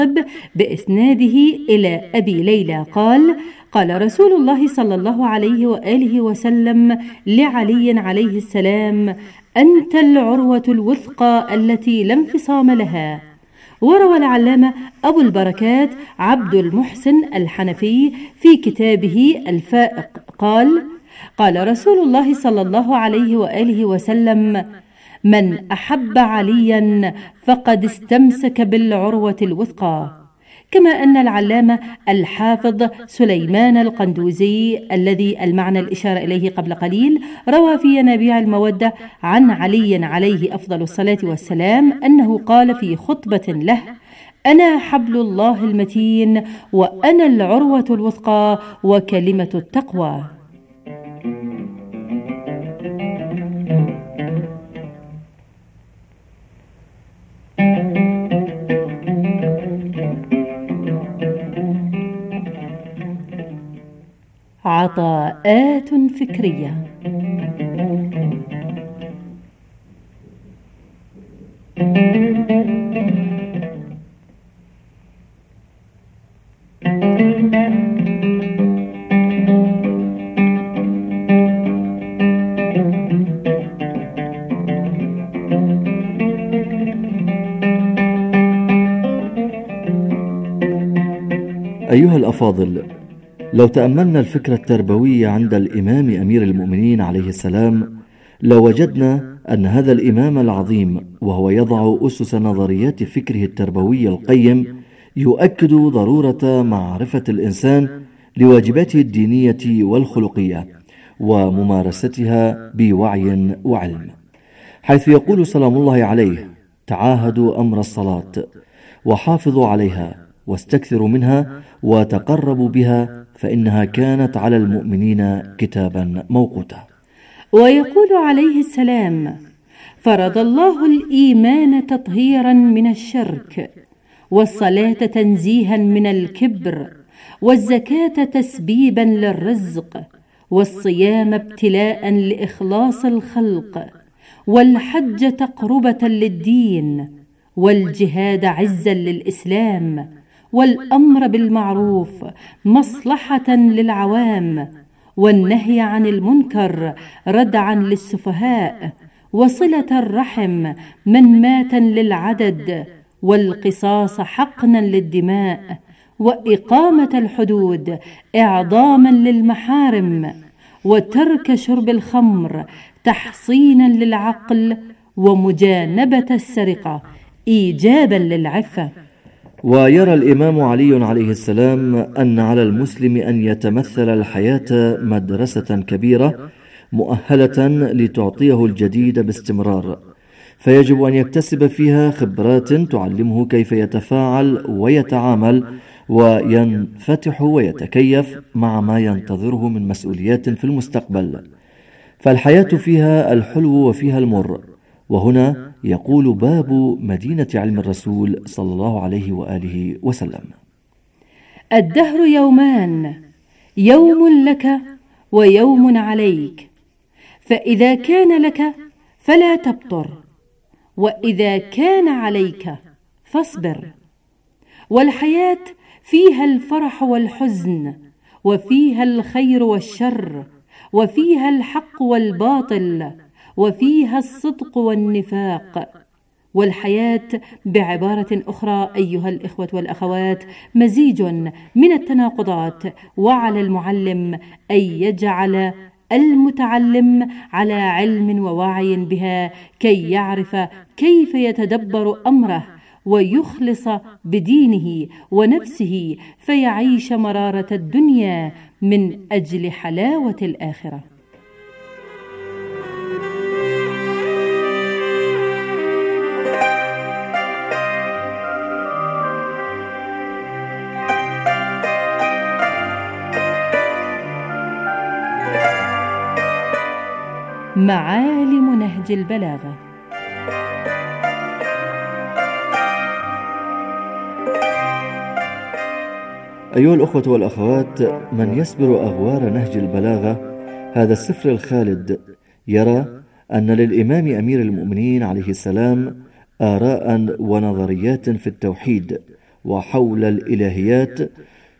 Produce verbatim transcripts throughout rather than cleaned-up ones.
بإسناده إلى أبي ليلى قال: قال رسول الله صلى الله عليه وآله وسلم لعلي عليه السلام: أنت العروة الوثقى التي لا انفصام لها. وروى العلامة أبو البركات عبد المحسن الحنفي في كتابه الفائق قال: قال رسول الله صلى الله عليه وآله وسلم: من أحب عليا فقد استمسك بالعروة الوثقى. كما أن العلامة الحافظ سليمان القندوزي الذي المعنى الإشارة إليه قبل قليل روى في ينابيع المودة عن علي عليه أفضل الصلاة والسلام أنه قال في خطبة له: أنا حبل الله المتين وأنا العروة الوثقى وكلمة التقوى. عطاءات فكرية. أيها الأفاضل، لو تأملنا الفكرة التربوية عند الإمام أمير المؤمنين عليه السلام لوجدنا أن هذا الإمام العظيم وهو يضع أسس نظريات فكره التربوي القيم يؤكد ضرورة معرفة الإنسان لواجباته الدينية والخلقية وممارستها بوعي وعلم، حيث يقول سلام الله عليه: تعاهدوا أمر الصلاة وحافظوا عليها واستكثروا منها وتقربوا بها فإنها كانت على المؤمنين كتابا موقوتا. ويقول عليه السلام: فرض الله الإيمان تطهيرا من الشرك، والصلاة تنزيها من الكبر، والزكاة تسبيبا للرزق، والصيام ابتلاء لإخلاص الخلق، والحج تقربة للدين، والجهاد عزا للإسلام، والأمر بالمعروف مصلحة للعوام، والنهي عن المنكر ردعا للسفهاء، وصلة الرحم منماتا للعدد، والقصاص حقنا للدماء، وإقامة الحدود إعظاما للمحارم، وترك شرب الخمر تحصينا للعقل، ومجانبة السرقة إيجابا للعفة. ويرى الإمام علي عليه السلام أن على المسلم أن يتمثل الحياة مدرسة كبيرة مؤهلة لتعطيه الجديد باستمرار، فيجب أن يكتسب فيها خبرات تعلمه كيف يتفاعل ويتعامل وينفتح ويتكيف مع ما ينتظره من مسؤوليات في المستقبل، فالحياة فيها الحلو وفيها المر. وهنا يقول باب مدينة علم الرسول صلى الله عليه وآله وسلم: الدهر يومان، يوم لك ويوم عليك، فإذا كان لك فلا تبطر، وإذا كان عليك فاصبر. والحياة فيها الفرح والحزن، وفيها الخير والشر، وفيها الحق والباطل، وفيها الصدق والنفاق. والحياة بعبارة أخرى أيها الإخوة والأخوات مزيج من التناقضات، وعلى المعلم أن يجعل المتعلم على علم ووعي بها كي يعرف كيف يتدبر أمره ويخلص بدينه ونفسه، فيعيش مرارة الدنيا من أجل حلاوة الآخرة. معالم نهج البلاغة. أيها الأخوة والأخوات، من يسبر أغوار نهج البلاغة هذا السفر الخالد يرى أن للإمام أمير المؤمنين عليه السلام آراء ونظريات في التوحيد وحول الإلهيات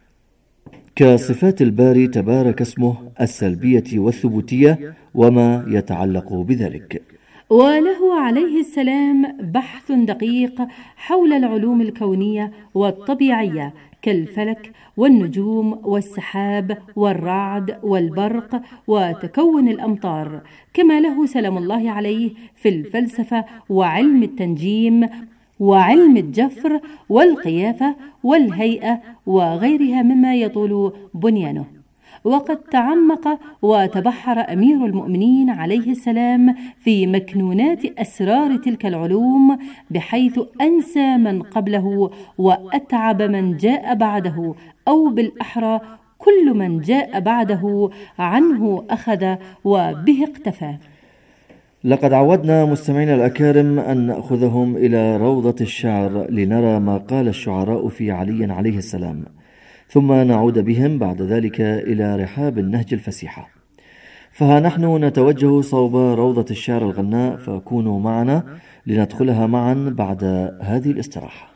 كصفات الباري تبارك اسمه السلبية والثبوتية وما يتعلق بذلك. وله عليه السلام بحث دقيق حول العلوم الكونية والطبيعية كالفلك والنجوم والسحاب والرعد والبرق وتكون الأمطار، كما له سلام الله عليه في الفلسفة وعلم التنجيم وعلم الجفر والقيافة والهيئة وغيرها مما يطول بنيانه. وقد تعمق وتبحر أمير المؤمنين عليه السلام في مكنونات أسرار تلك العلوم، بحيث أنسى من قبله وأتعب من جاء بعده، أو بالأحرى كل من جاء بعده عنه أخذ وبه اقتفى. لقد عودنا مستمعينا الأكارم أن نأخذهم إلى روضة الشعر لنرى ما قال الشعراء في علي عليه السلام، ثم نعود بهم بعد ذلك إلى رحاب النهج الفسيحة. فها نحن نتوجه صوب روضة الشعر الغناء، فكونوا معنا لندخلها معا بعد هذه الاستراحة.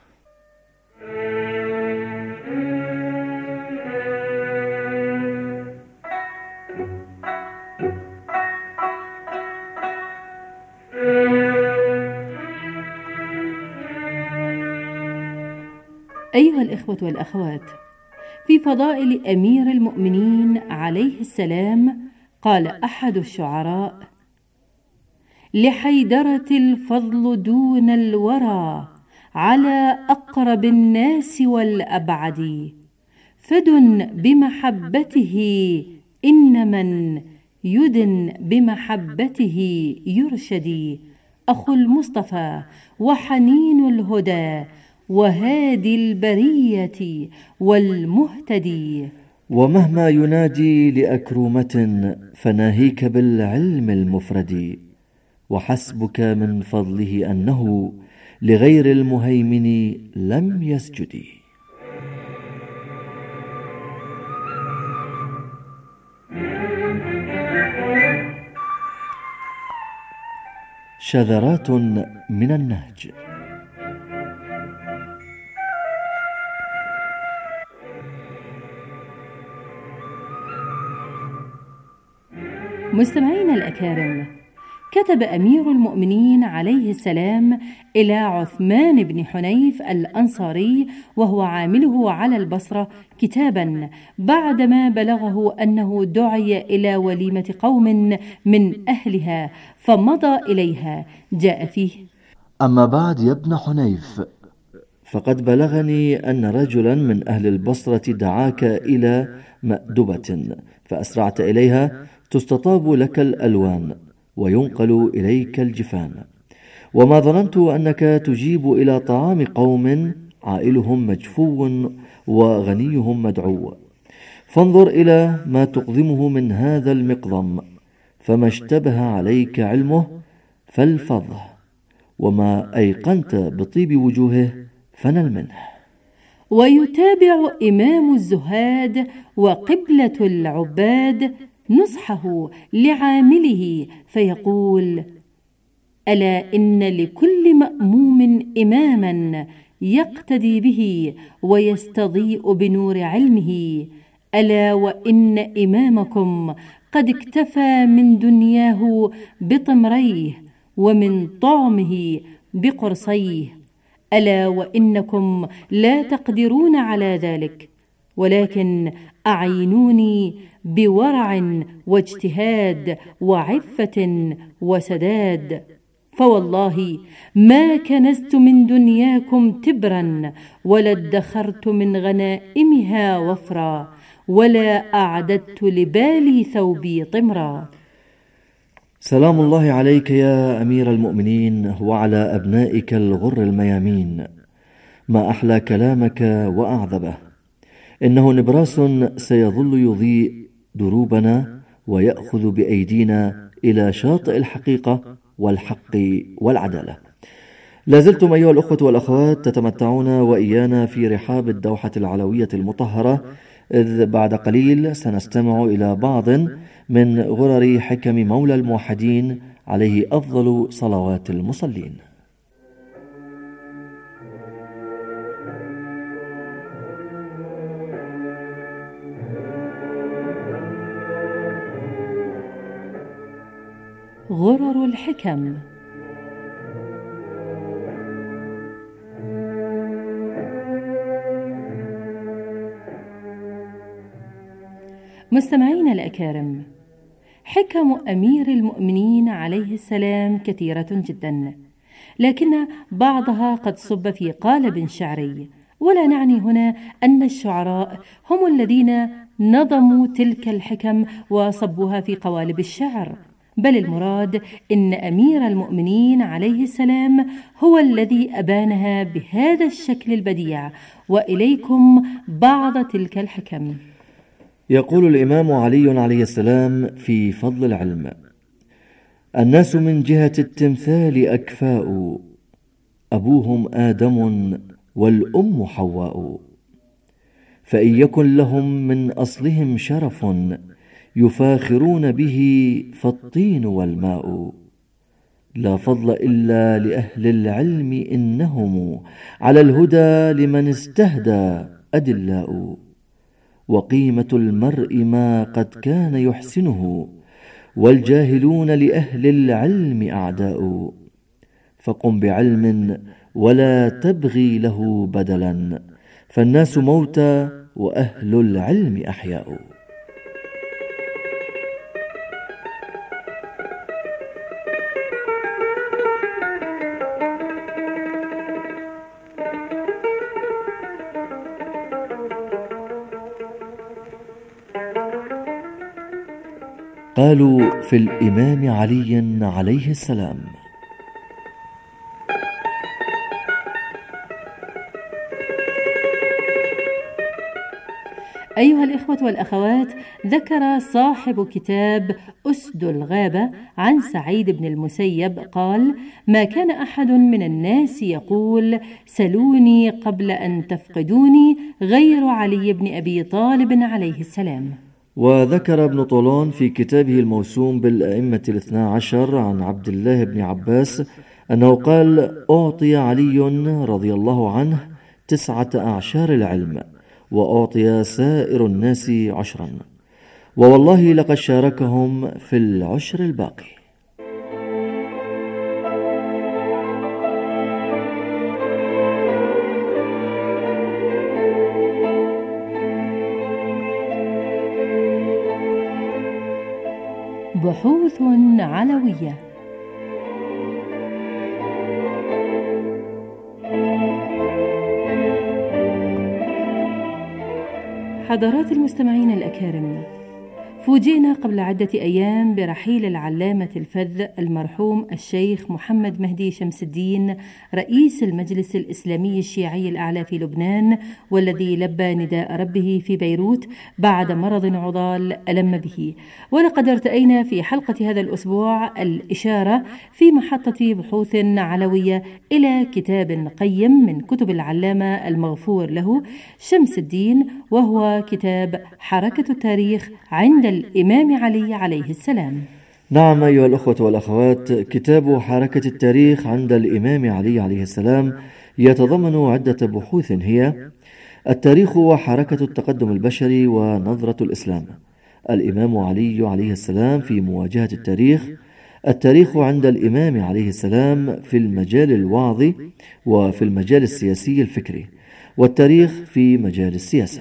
أيها الإخوة والأخوات، في فضائل أمير المؤمنين عليه السلام قال أحد الشعراء: لحيدرة الفضل دون الورى على أقرب الناس والأبعد، فدن بمحبته إن من يدن بمحبته يرشدي، أخو المصطفى وحنين الهدى وهادي البرية والمهتدي. ومهما ينادي لأكرومة فناهيك بالعلم المفرد، وحسبك من فضله أنه لغير المهيمن لم يسجد. شذرات من النهج. مستمعينا الأكارم، كتب أمير المؤمنين عليه السلام إلى عثمان بن حنيف الأنصاري وهو عامله على البصرة كتابا بعدما بلغه أنه دعي إلى وليمة قوم من أهلها فمضى إليها، جاء فيه: أما بعد يا ابن حنيف، فقد بلغني أن رجلا من أهل البصرة دعاك إلى مأدبة فأسرعت إليها تستطاب لك الألوان وينقل إليك الجفان، وما ظننت أنك تجيب إلى طعام قوم عائلهم مجفو وغنيهم مدعو، فانظر إلى ما تقضمه من هذا المقضم، فما اشتبه عليك علمه فالفظه، وما أيقنت بطيب وجوهه فنل منه. ويتابع إمام الزهاد وقبلة العباد نصحه لعامله فيقول: ألا إن لكل مأموم إماما يقتدي به ويستضيء بنور علمه، ألا وإن إمامكم قد اكتفى من دنياه بطمريه ومن طعمه بقرصيه، ألا وإنكم لا تقدرون على ذلك، ولكن أعينوني بورع واجتهاد وعفة وسداد، فوالله ما كنزت من دنياكم تبرا ولا ادخرت من غنائمها وفرا ولا أعددت لبالي ثوبي طمرا. سلام الله عليك يا أمير المؤمنين وعلى أبنائك الغر الميامين، ما أحلى كلامك وأعذبه، إنه نبراس سيظل يضيء دروبنا ويأخذ بأيدينا إلى شاطئ الحقيقة والحق والعدالة. لازلتم أيها الأخوة والأخوات تتمتعون وإيانا في رحاب الدوحة العلوية المطهرة، إذ بعد قليل سنستمع إلى بعض من غرر حكم مولى الموحدين عليه أفضل صلوات المصلين. غرر الحكم. مستمعين الأكارم، حكم أمير المؤمنين عليه السلام كثيرة جدا، لكن بعضها قد صب في قالب شعري، ولا نعني هنا أن الشعراء هم الذين نظموا تلك الحكم وصبوها في قوالب الشعر، بل المراد إن أمير المؤمنين عليه السلام هو الذي أبانها بهذا الشكل البديع. وإليكم بعض تلك الحكم. يقول الإمام علي عليه السلام في فضل العلم: الناس من جهة التمثال أكفاء، أبوهم آدم والأم حواء، فإن يكن لهم من أصلهم شرف يفاخرون به فالطين والماء، لا فضل إلا لأهل العلم إنهم على الهدى لمن استهدى أدلاء، وقيمة المرء ما قد كان يحسنه، والجاهلون لأهل العلم أعداء، فقم بعلم ولا تبغي له بدلا، فالناس موتى وأهل العلم أحياء. قالوا في الإمام علي عليه السلام: أيها الإخوة والأخوات، ذكر صاحب كتاب أسد الغابة عن سعيد بن المسيب قال: ما كان أحد من الناس يقول سلوني قبل أن تفقدوني غير علي بن أبي طالب عليه السلام. وذكر ابن طولون في كتابه الموسوم بالأئمة الاثنى عشر عن عبد الله بن عباس أنه قال: أعطي علي رضي الله عنه تسعة أعشار العلم، وأعطي سائر الناس عشرا، ووالله لقد شاركهم في العشر الباقي. بحوث علوية. حضرات المستمعين الأكارم، فوجئنا قبل عدة أيام برحيل العلامة الفذ المرحوم الشيخ محمد مهدي شمس الدين رئيس المجلس الإسلامي الشيعي الأعلى في لبنان، والذي لبى نداء ربه في بيروت بعد مرض عضال ألم به. ولقد ارتأينا في حلقة هذا الأسبوع الإشارة في محطة بحوث علوية إلى كتاب قيم من كتب العلامة المغفور له شمس الدين، وهو كتاب حركة التاريخ عند الإمام علي عليه السلام. نعم أيها الأخوة والأخوات، كتاب حركة التاريخ عند الإمام علي عليه السلام يتضمن عدة بحوث، هي: التاريخ وحركة التقدم البشري ونظرة الإسلام، الإمام علي عليه السلام في مواجهة التاريخ، التاريخ عند الإمام عليه السلام في المجال الوعظي وفي المجال السياسي الفكري، والتاريخ في مجال السياسة.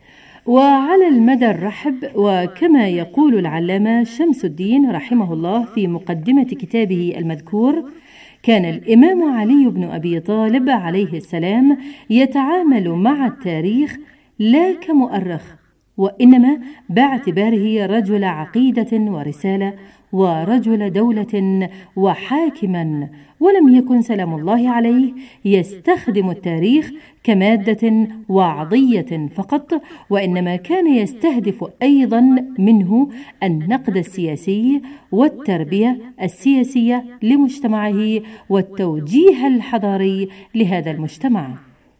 وعلى المدى الرحب، وكما يقول العلامة شمس الدين رحمه الله في مقدمة كتابه المذكور: كان الإمام علي بن أبي طالب عليه السلام يتعامل مع التاريخ لا كمؤرخ، وإنما باعتباره رجل عقيدة ورسالة ورجل دولة وحاكما، ولم يكن سلام الله عليه يستخدم التاريخ كمادة وعظية فقط، وإنما كان يستهدف أيضا منه النقد السياسي والتربية السياسية لمجتمعه والتوجيه الحضاري لهذا المجتمع.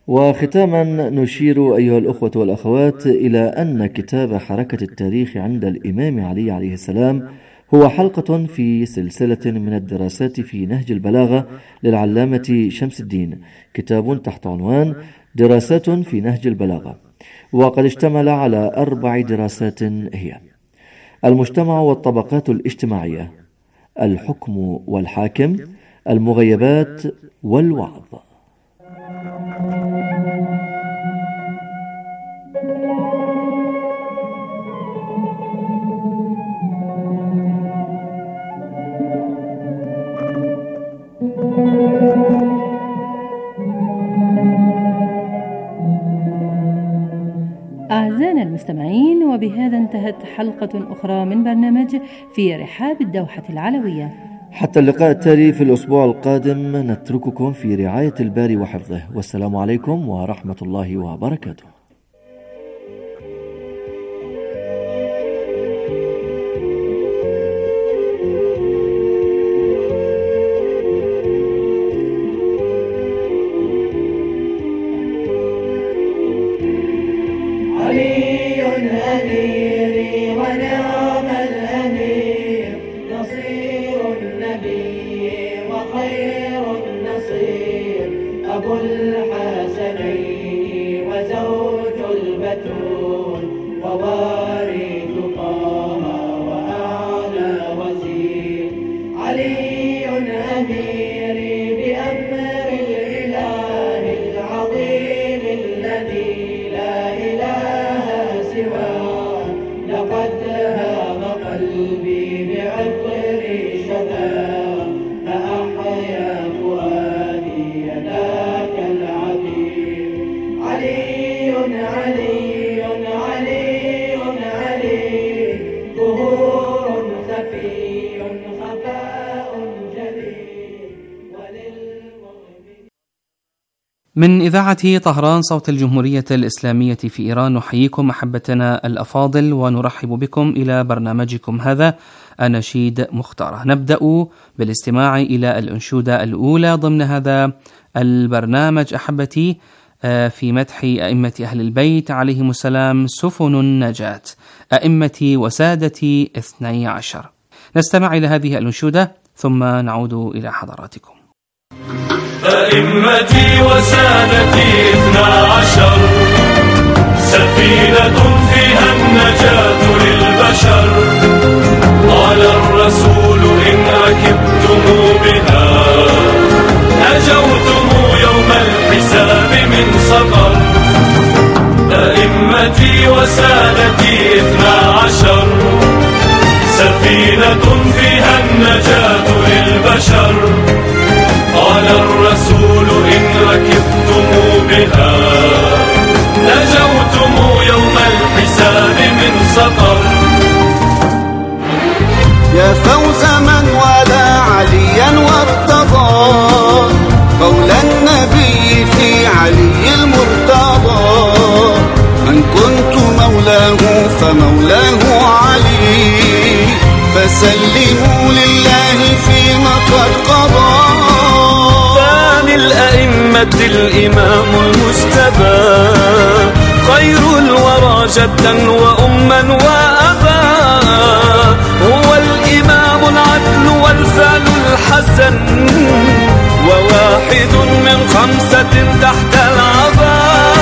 وختاما نشير أيها الأخوة والأخوات إلى أن كتاب حركة التاريخ عند الإمام علي عليه السلام هو حلقة في سلسلة من الدراسات في نهج البلاغة للعلامة شمس الدين، كتاب تحت عنوان دراسات في نهج البلاغة، وقد اشتمل على أربع دراسات، هي: المجتمع والطبقات الاجتماعية، الحكم والحاكم، المغيبات والوعظ. أعزائنا المستمعين، وبهذا انتهت حلقة أخرى من برنامج في رحاب الدوحة العلوية. حتى اللقاء التالي في الأسبوع القادم نترككم في رعاية الباري وحفظه، والسلام عليكم ورحمة الله وبركاته. من إذاعة طهران صوت الجمهورية الإسلامية في إيران، نحييكم محبتنا الأفاضل ونرحب بكم إلى برنامجكم هذا أناشيد مختارة. نبدأ بالاستماع إلى الأنشودة الأولى ضمن هذا البرنامج أحبتي في مدح أئمة أهل البيت عليهم السلام، سفن النجاة، أئمتي وسادتي اثني عشر. نستمع إلى هذه الأنشودة ثم نعود إلى حضراتكم. أئمتي وسادتي اثنا عشر، سفينة فيها النجاة للبشر، قال الرسول إن ركبتم بها نجوتم يوم الحساب من سقر. أئمتي وسادتي اثنا عشر، سفينة فيها النجاة للبشر، قال الرسول إن ركبتم بها نجوتم يوم الحساب من سقر. يا فوز من والى عليا وارتضى قول النبي في علي المرتضى، من كنت مولاه فمولاه علي، فسلموا لله فيما قد قضى. الأئمة الإمام المجتبى، خير الورى جدا وأما وأبا، هو الإمام العدل والفعل الحسن، وواحد من خمسة تحت العبا.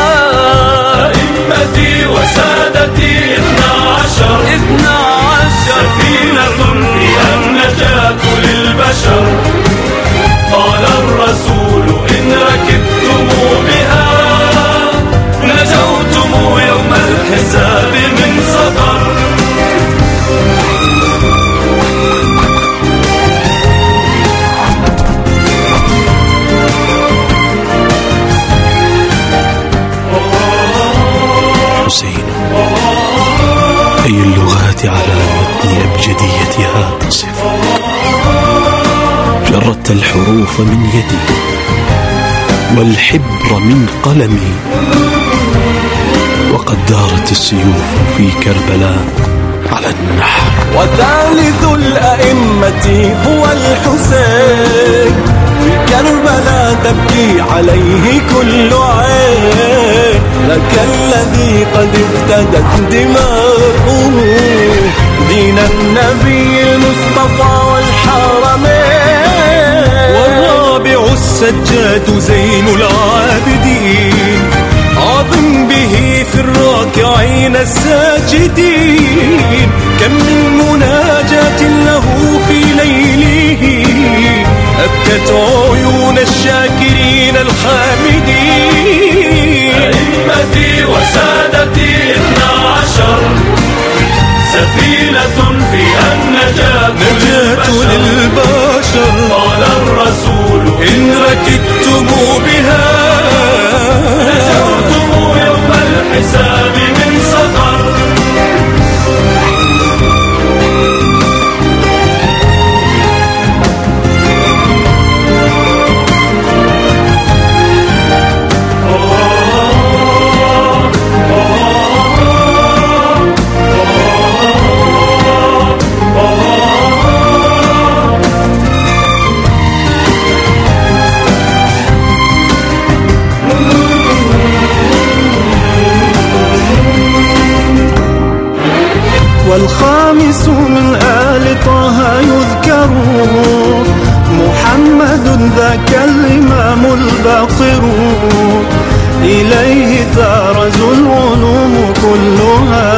أئمتي وسادتي اثنا عشر، اثنا عشر، سفينة فيها النجاة للبشر، قال الرسول إن ركبتم بها نجوتم يوم الحساب من سقر. حسين، أي اللغات على متن أبجديتها تصف، جردت الحروف من يدي والحبر من قلمي، وقد دارت السيوف في كربلاء على النحر. وثالث الأئمة هو الحسين، في كربلاء تبكي عليه كل عين، لك الذي قد افتدت دماؤه دين النبي المصطفى والحرمين. والرابع السجاد زين العابدين، عظم به في الراكعين الساجدين، كم من مناجاة له في ليل من الحامدين. أئمتي وسادتي اثنا عشر سفينة فيها النجاة نجاة للبشر. قال الرسول إن ركبتم بها نجوتم يوم الحساب من سقر. والخامس من آل طه يذكر محمد ذاك الإمام الباقر. إليه تارز العلوم كلها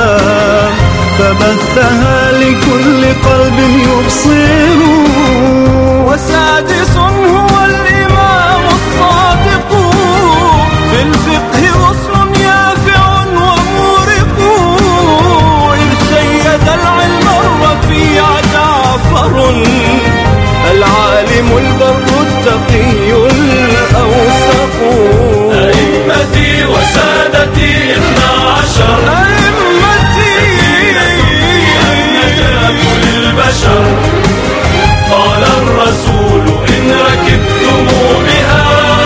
فبثها لكل قلب يبصر. وسادس هو الإمام الصادق في الفقه غصن يافع ومورق. إذ شيد العلم الرفيع جعفر العالم البر التقي الأوثق. أئمتي وسادتي اثنا عشر أئمتي النجاة للبشر. قال الرسول إن ركبتم بها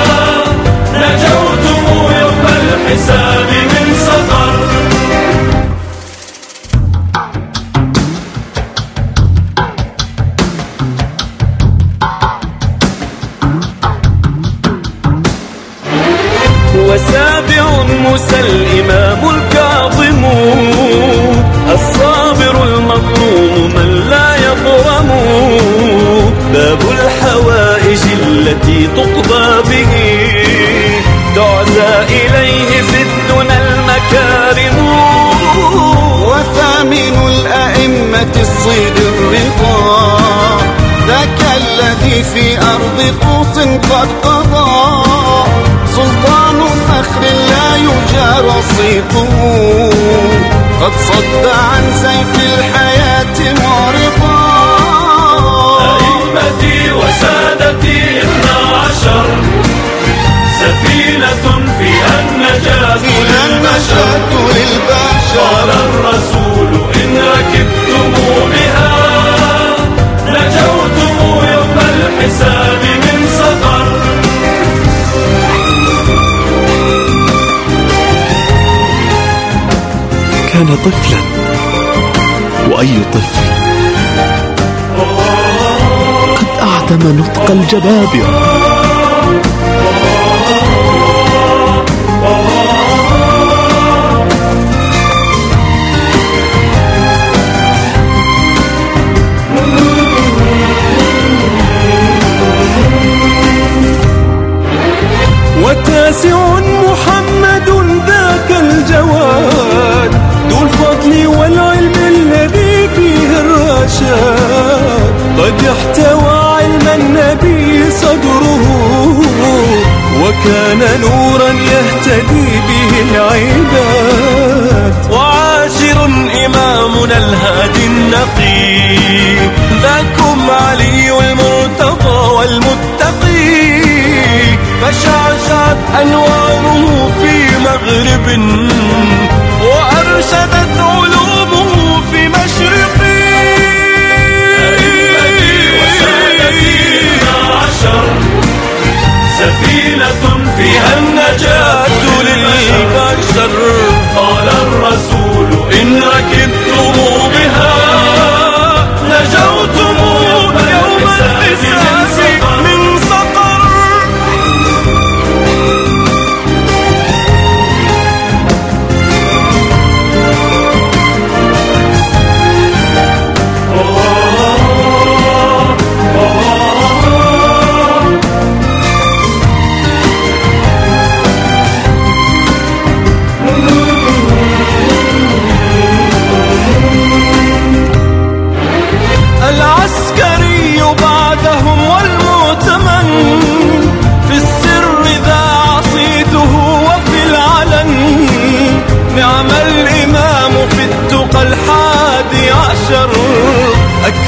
نجوتم يوم الحساب من سقر. وسابع موسى الإمام الكاظم الصابر المظلوم من لا يظلم. باب الحوائج التي تقضى به تعزى إليه في الدنى المكارم. وثامن الأئمة الصيد الرضا ذاك الذي في أرض قوس قد قضى. سلطان فخر لا يجار صيته قد صد عن سيف الحياة معرضا. أئمتي وسادتي اثنا عشر سفينة فيها النجاة للبشر. قال الرسول إن ركبتم بها نجوتم يوم الحساب من سقر. كان طفلا، وأي طفل قد أعدم نطق الجبابرة. وتاسع محمد ذاك الجواد ذو الفضل والعلم الذي فيه الرشاد. قد احتوى علم النبي صدره وكان نورا يهتدي به العباد. وعاشر إمامنا الهادي النقي ذاكم علي المرتضى والمتقي. فشعشعت أنواره في مغرب وأرشدت علومه في مشرق. أئمتي وسادتي اثنا عشر سفينة فيها النجاة للبشر. قال الرسول إن ركبتم بها نجوتم يوم الحساب من سقر.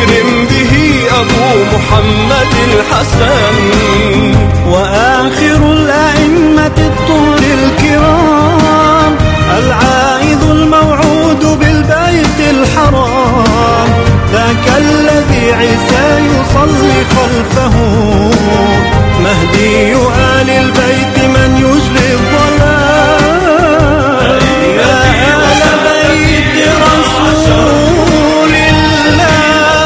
يكرم به أبو محمد الحسن. وآخر الأئمة الطهر الكرام العائذ الموعود بالبيت الحرام، ذاك الذي عيسى يصلي خلفه، مهدي آل البيت من يجلي الضلال. يا آل بيت رسول الله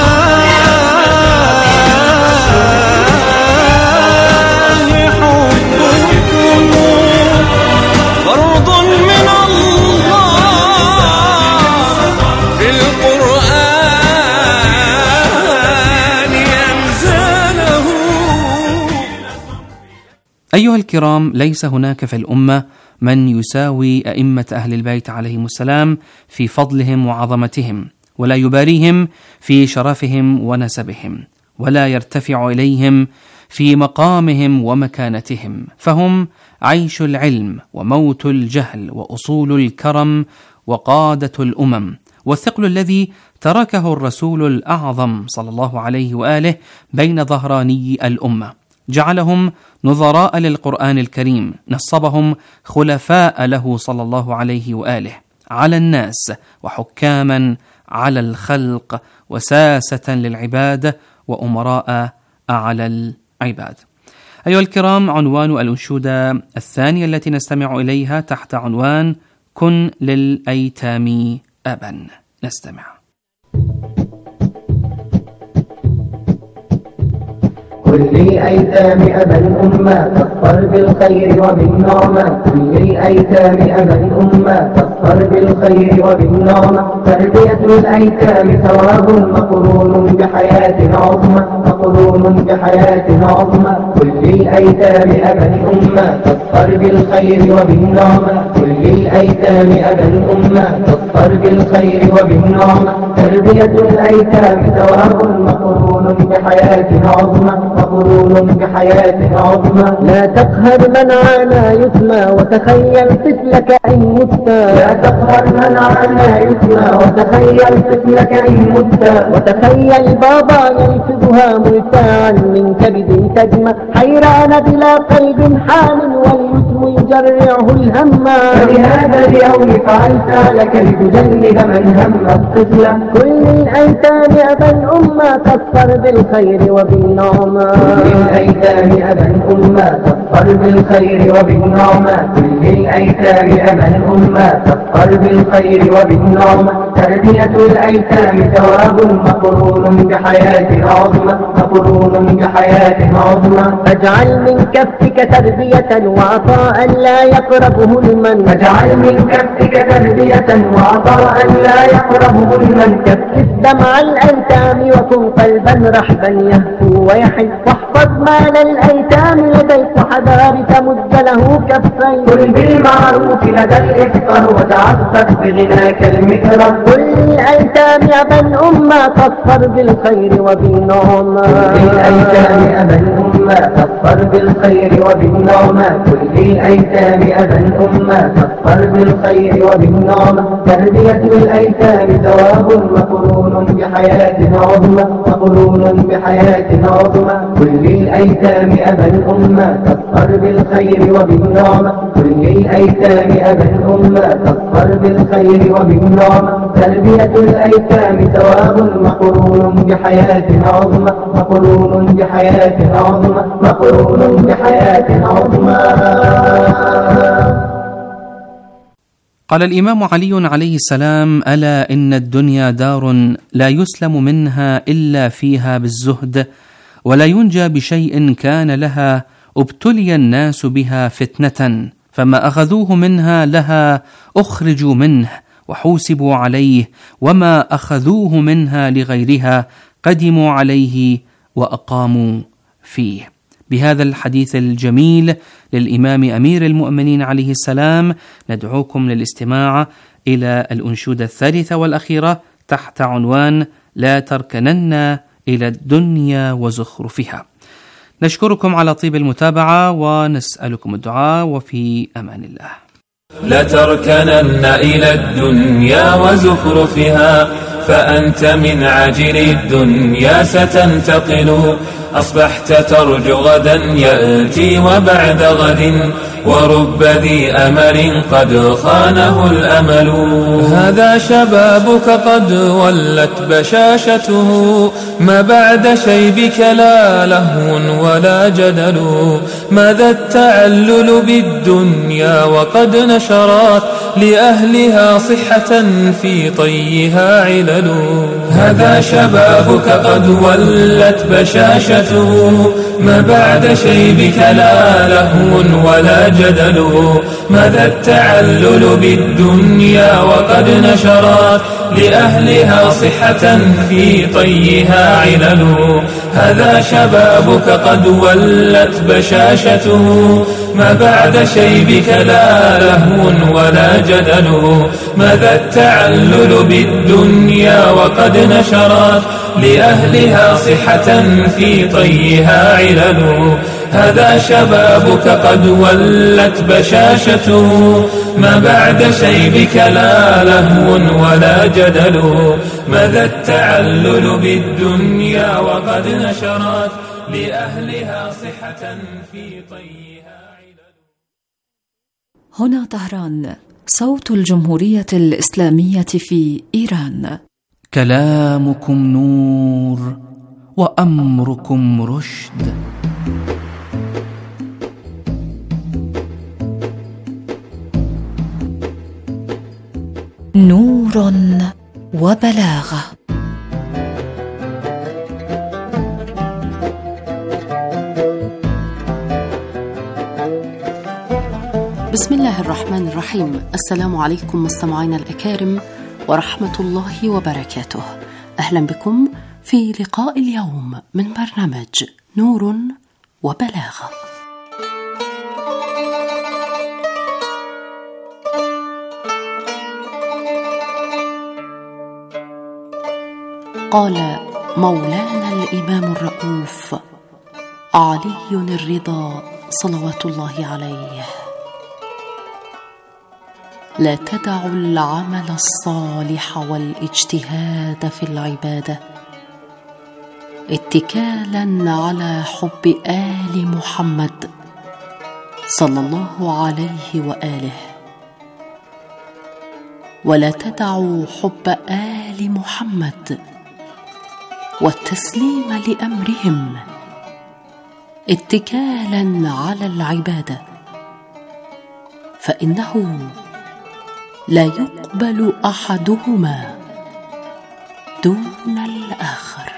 حبكم فرض من الله في القرآن ينزله. أيها الكرام، ليس هناك في الأمة من يساوي أئمة أهل البيت عليهم السلام في فضلهم وعظمتهم، ولا يباريهم في شرفهم ونسبهم، ولا يرتفع إليهم في مقامهم ومكانتهم، فهم عيش العلم وموت الجهل وأصول الكرم وقادة الأمم، والثقل الذي تركه الرسول الأعظم صلى الله عليه وآله بين ظهراني الأمة، جعلهم نظراء للقرآن الكريم، نصبهم خلفاء له صلى الله عليه وآله على الناس، وحكاما على الخلق، وساسة للعباد، وأمراء على العباد. أيها الكرام، عنوان الأنشودة الثانية التي نستمع إليها تحت عنوان كن للأيتام أبا. نستمع. كن للأيتام أبا أما تظفر بالخير وبالنعمة، كن للأيتام أبا أما تظفر بالخير وبالنعمة، تربية الأيتام ثواب مقرون بحياة عظمى، مقرون بحياة عظمى. كن للأيتام أبا أما تظفر بالخير وبالنعمة، كن للأيتام أبا أما تظفر بالخير وبالنعمة، تربية الأيتام ثواب مقرون بحياة عظمى، مقرون بحياة عظمى. لا تقهر من عانى يتمى وتخيل طفلك إن مت، لا تقهر من عانى يتمى وتخيل طفلك إن مت، وتخيل بابا ينفذها ملتاعا من كبد تجمع، حيران بلا قلب حان واليتم يجرعه الهم، فلهذا اليوم فعلت لك لتجلد من هم الطفل. كل الأيتام أبا أما تظفر بالخير وبالنعمة، كل الأيتام أبا أما تظفر بالخير وبالنعمة، كل الأيتام أبا أما تظفر بالخير وبالنعمة، تربية الأيتام ثواب مقرون بحياة عظمى، مقرون بحياة عظمى. فاجعل من كفك تربية وعطاء لا يقربه المن، فاجعل من كفك تربية وعطاء لا يقربه المن. كفف دمع الأيتام وكن قلبا رحبا يهفو ويحن، واحفظ مال الأيتام لديك حذار تمد له كفين. كن بالمعروف لدى الإفطار وتعفف بغناك المكرم. كل الأيتام أبا أما تظفر بالخير وبالنعمة، كل الأيتام أبا أما تظفر بالخير وبالنعمة، كل الأيتام أبا أما تظفر بالخير وبالنعمة، تربية الأيتام ثواب مقرون بحياة عظمى، مقرون بحياة عظمى. كل الأيتام أبا أما تظفر بالخير وبالنعمة، كل الأيتام أبا أما تظفر بالخير وبالنعمة، تربية الأيتام ثواب مقرون بحياة عظمى، مقرون بحياة عظمى، مقرون بحياة عظمى. قال الإمام علي عليه السلام: ألا إن الدنيا دار لا يسلم منها إلا فيها بالزهد، ولا ينجى بشيء كان لها، ابتلي الناس بها فتنة، فما أخذوه منها لها أخرجوا منه وحوسبوا عليه، وما أخذوه منها لغيرها قدموا عليه وأقاموا فيه. بهذا الحديث الجميل للإمام أمير المؤمنين عليه السلام ندعوكم للاستماع إلى الأنشودة الثالثة والأخيرة تحت عنوان لا تركنن إلى الدنيا وزخرفها. نشكركم على طيب المتابعة ونسألكم الدعاء، وفي أمان الله. لا تركنن إلى الدنيا وزخرفها، فأنت من عجل الدنيا ستنتقل. أصبحت ترجو غدا يأتي وبعد غد، ورب ذي أمل قد خانه الأمل. هذا شبابك قد ولت بشاشته، ما بعد شيبك لا لهو ولا جدل. ماذا التعلل بالدنيا وقد نشرت لأهلها صحة في طيها علل. هذا شبابك قد ولت بشاشته، ما بعد شيبك لا لهو ولا جدل. ماذا التعلل بالدنيا وقد نشرت لأهلها صحة في طيها علل. هذا شبابك قد ولت بشاشته، ما بعد شيبك لا لهو ولا جدل. ماذا التعلل بالدنيا وقد نشرت لأهلها صحة في طيها علل. هذا شبابك قد ولت بشاشته، ما بعد شيبك لا لهو ولا جدل. ماذا التعلل بالدنيا وقد نشرت لأهلها صحة في طيها علل. هنا طهران، صوت الجمهورية الإسلامية في إيران. كلامكم نور وأمركم رشد. نور وبلاغة. بسم الله الرحمن الرحيم. السلام عليكم مستمعينا الأكارم ورحمة الله وبركاته. أهلا بكم في لقاء اليوم من برنامج نور وبلاغة. قال مولانا الإمام الرؤوف علي الرضا صلوات الله عليه: لا تدعوا العمل الصالح والاجتهاد في العبادة اتكالا على حب آل محمد صلى الله عليه وآله، ولا تدعوا حب آل محمد والتسليم لأمرهم اتكالا على العبادة، فإنه لا يقبل أحدهما دون الآخر.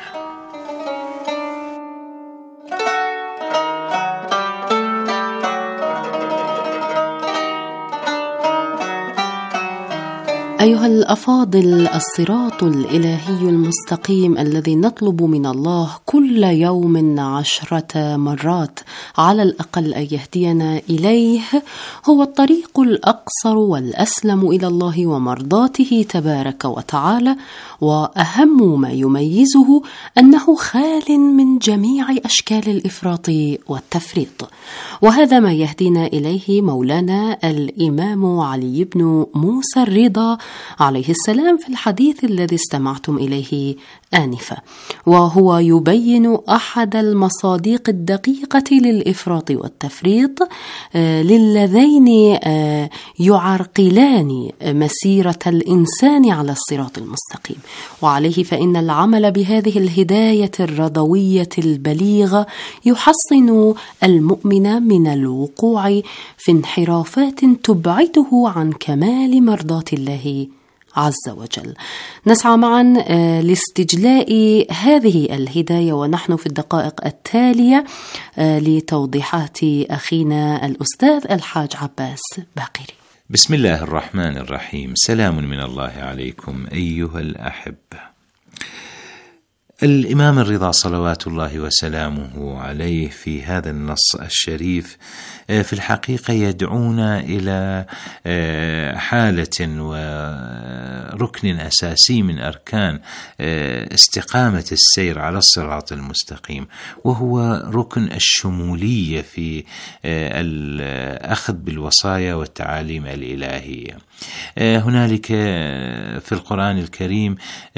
أيها الأفاضل، الصراط الإلهي المستقيم الذي نطلب من الله كل يوم عشرة مرات على الأقل أن يهدينا إليه هو الطريق الأقصر والأسلم إلى الله ومرضاته تبارك وتعالى، وأهم ما يميزه أنه خال من جميع أشكال الإفراط والتفريط، وهذا ما يهدينا إليه مولانا الإمام علي بن موسى الرضا عليه السلام في الحديث الذي استمعتم إليه آنفا، وهو يبين أحد المصادق الدقيقة للإفراط والتفريط للذين يعرقلان مسيرة الإنسان على الصراط المستقيم. وعليه فإن العمل بهذه الهداية الرضوية البليغة يحصن المؤمن من الوقوع في انحرافات تبعده عن كمال مرضاة الله عز وجل. نسعى معا لاستجلاء هذه الهداية ونحن في الدقائق التالية لتوضيحات أخينا الأستاذ الحاج عباس باقري. بسم الله الرحمن الرحيم. سلام من الله عليكم أيها الأحبة. الإمام الرضا صلوات الله وسلامه عليه في هذا النص الشريف في الحقيقة يدعونا إلى حالة ركن أساسي من أركان استقامة السير على الصراط المستقيم، وهو ركن الشمولية في الأخذ بالوصايا والتعاليم الإلهية. هنالك في القرآن الكريم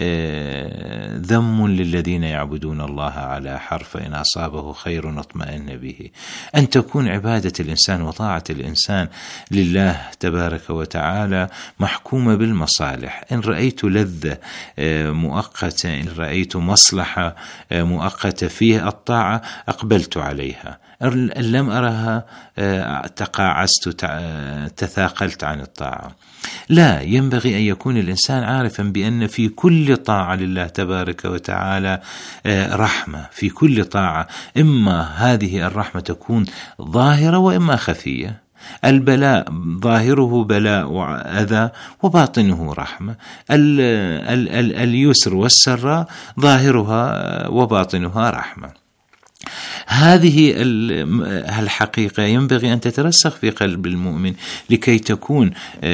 ذم للذين يعبدون الله على حرف، إن أصابه خير اطمأن به. أن تكون عبادة الإنسان وطاعة الإنسان لله تبارك وتعالى محكومة بالمصالح. إن رأيت لذة مؤقتة، إن رأيت مصلحة مؤقتة فيه الطاعة أقبلت عليها، إن لم أرها تقاعست تثاقلت عن الطاعة. لا، ينبغي أن يكون الإنسان عارفا بأن في كل طاعة لله تبارك وتعالى رحمة، في كل طاعة إما هذه الرحمة تكون ظاهرة وإما خفية. البلاء ظاهره بلاء وأذى وباطنه رحمة، ال ال ال اليسر والسراء ظاهرها وباطنها رحمة. هذه الحقيقة ينبغي أن تترسخ في قلب المؤمن لكي تكون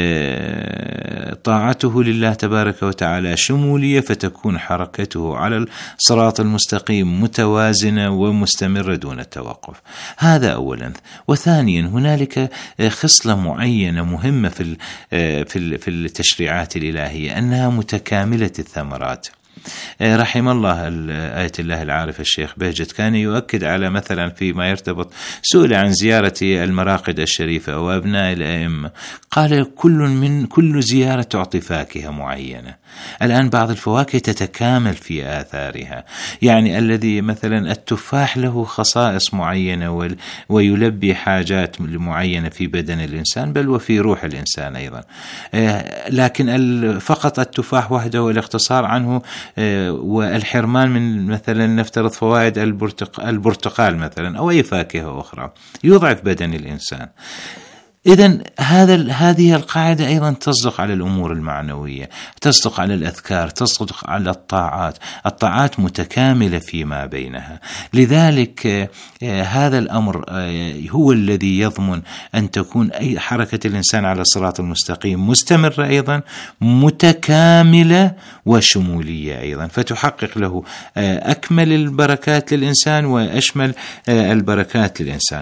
طاعته لله تبارك وتعالى شمولية، فتكون حركته على الصراط المستقيم متوازنة ومستمرة دون توقف. هذا أولا. وثانيا، هنالك خصلة معينة مهمة في في التشريعات الإلهية، أنها متكاملة الثمرات. رحم الله آية الله العارف الشيخ بهجت كان يؤكد على مثلا فيما يرتبط، سئل عن زيارة المراقد الشريفة وأبناء الأئمة، قال كل من كل زيارة تعطي فاكهة معينة. الآن بعض الفواكه تتكامل في آثارها، يعني الذي مثلا التفاح له خصائص معينة ويلبي حاجات معينة في بدن الإنسان بل وفي روح الإنسان أيضا، لكن فقط التفاح وحده والاقتصار عنه والحرمان من مثلا نفترض فوائد البرتقال مثلا أو أي فاكهة أخرى يضعف بدن الإنسان. إذن هذا هذه القاعدة أيضا تصدق على الأمور المعنوية، تصدق على الأذكار، تصدق على الطاعات. الطاعات متكاملة فيما بينها. لذلك هذا الأمر هو الذي يضمن أن تكون أي حركة الإنسان على الصراط المستقيم مستمرة أيضا، متكاملة وشمولية أيضا، فتحقق له أكمل البركات للإنسان وأشمل البركات للإنسان.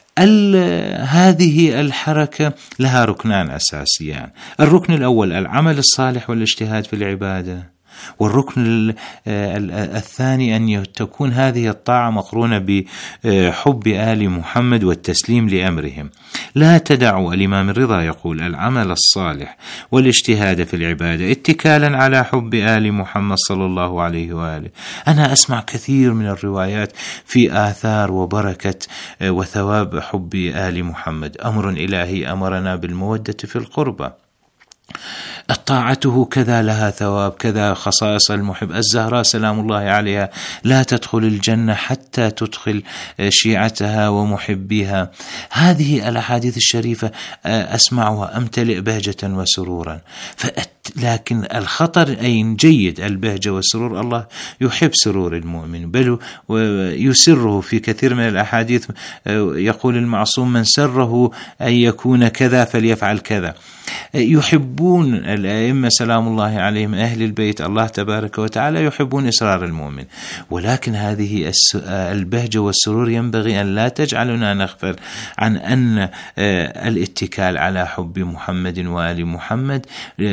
هذه الحركة لها ركنان أساسيان. الركن الأول العمل الصالح والاجتهاد في العبادة، والركن الثاني أن تكون هذه الطاعة مقرونة بحب آل محمد والتسليم لأمرهم. لا تدعوا، الإمام الرضا يقول، العمل الصالح والاجتهاد في العبادة اتكالا على حب آل محمد صلى الله عليه وآله. أنا أسمع كثير من الروايات في آثار وبركة وثواب حب آل محمد. أمر إلهي أمرنا بالمودة في القربة، طاعته كذا لها ثواب، كذا خصائص المحب. الزهراء سلام الله عليها لا تدخل الجنة حتى تدخل شيعتها ومحبيها. هذه الأحاديث الشريفة أسمعها أمتلئ بهجة وسرورا. لكن الخطر أين جيد البهجة والسرور، الله يحب سرور المؤمن بل يسره. في كثير من الأحاديث يقول المعصوم من سره أن يكون كذا فليفعل كذا. يحبون الأئمة سلام الله عليهم أهل البيت الله تبارك وتعالى يحبون إسرار المؤمن، ولكن هذه البهجة والسرور ينبغي أن لا تجعلنا نغفل عن أن الاتكال على حب محمد وآل محمد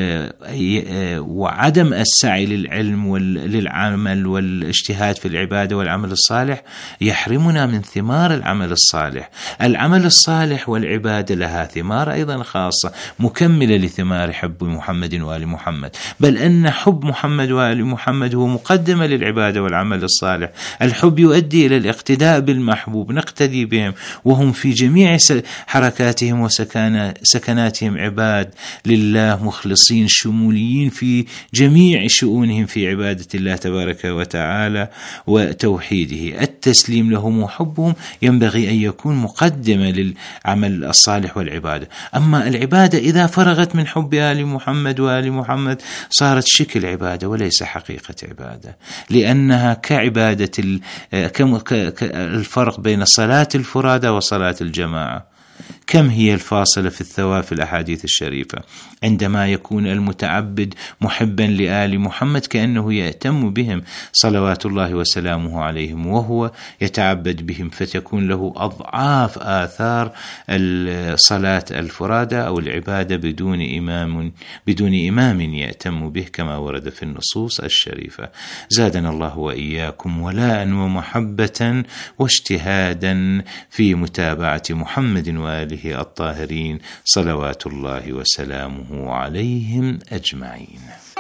وعدم السعي للعلم وللعمل والاجتهاد في العبادة والعمل الصالح يحرمنا من ثمار العمل الصالح. العمل الصالح والعبادة لها ثمار أيضا خاصة مكملة لثمار حب محمد وآل محمد، بل أن حب محمد وآل محمد هو مقدمة للعبادة والعمل الصالح. الحب يؤدي إلى الاقتداء بالمحبوب، نقتدي بهم وهم في جميع حركاتهم وسكناتهم عباد لله مخلصين شموليين في جميع شؤونهم في عبادة الله تبارك وتعالى وتوحيده. التسليم لهم وحبهم ينبغي أن يكون مقدمة للعمل الصالح والعبادة. أما العبادة إذا فرغت من حب آل محمد وآل محمد صارت شكل عبادة وليس حقيقة عبادة، لأنها كعبادة الفرق بين صلاة الفرادى وصلاة الجماعة. كم هي الفاصلة في الثواب في الأحاديث الشريفة عندما يكون المتعبد محبا لآل محمد كأنه يهتم بهم صلوات الله وسلامه عليهم وهو يتعبد بهم، فتكون له أضعاف آثار الصلاة الفرادى أو العبادة بدون إمام بدون إمام يهتم به كما ورد في النصوص الشريفة. زادنا الله وإياكم ولاء ومحبة واجتهادا في متابعة محمد وآله الطاهرين صلوات الله وسلامه عليهم أجمعين.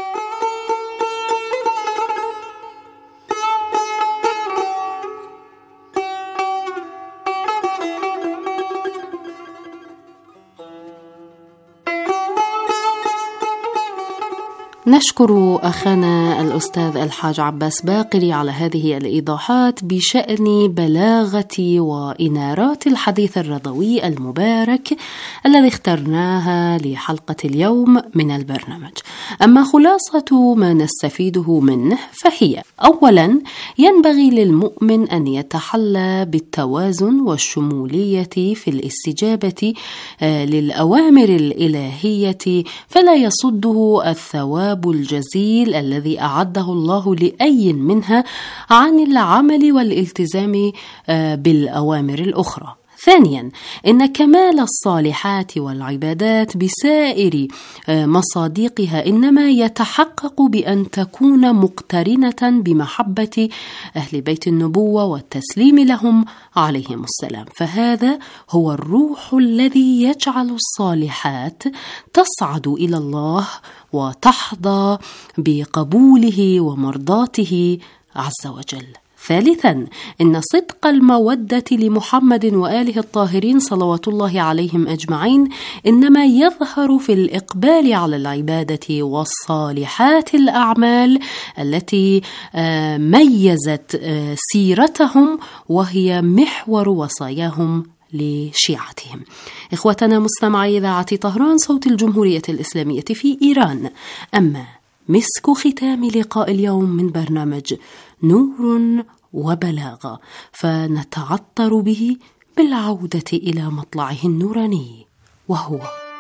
نشكر أخانا الأستاذ الحاج عباس باقري على هذه الإيضاحات بشأن بلاغة وإنارات الحديث الرضوي المبارك الذي اخترناها لحلقة اليوم من البرنامج. أما خلاصة ما نستفيده منه فهي: أولا، ينبغي للمؤمن أن يتحلى بالتوازن والشمولية في الاستجابة للأوامر الإلهية، فلا يصده الثواب الجزيل الذي أعده الله لأي منها عن العمل والالتزام بالأوامر الأخرى. ثانيا، إن كمال الصالحات والعبادات بسائر مصادقها إنما يتحقق بأن تكون مقترنة بمحبة أهل بيت النبوة والتسليم لهم عليهم السلام، فهذا هو الروح الذي يجعل الصالحات تصعد إلى الله وتحظى بقبوله ومرضاته عز وجل. ثالثا، إن صدق المودة لمحمد وآله الطاهرين صلوات الله عليهم أجمعين إنما يظهر في الإقبال على العبادة والصالحات الأعمال التي ميزت سيرتهم وهي محور وصاياهم لشيعتهم. إخوتنا مستمعي إذاعة طهران صوت الجمهورية الإسلامية في إيران، أما مسك ختام لقاء اليوم من برنامج نور وبلاغة فنتعطر به بالعودة إلى مطلعه النوراني، وهو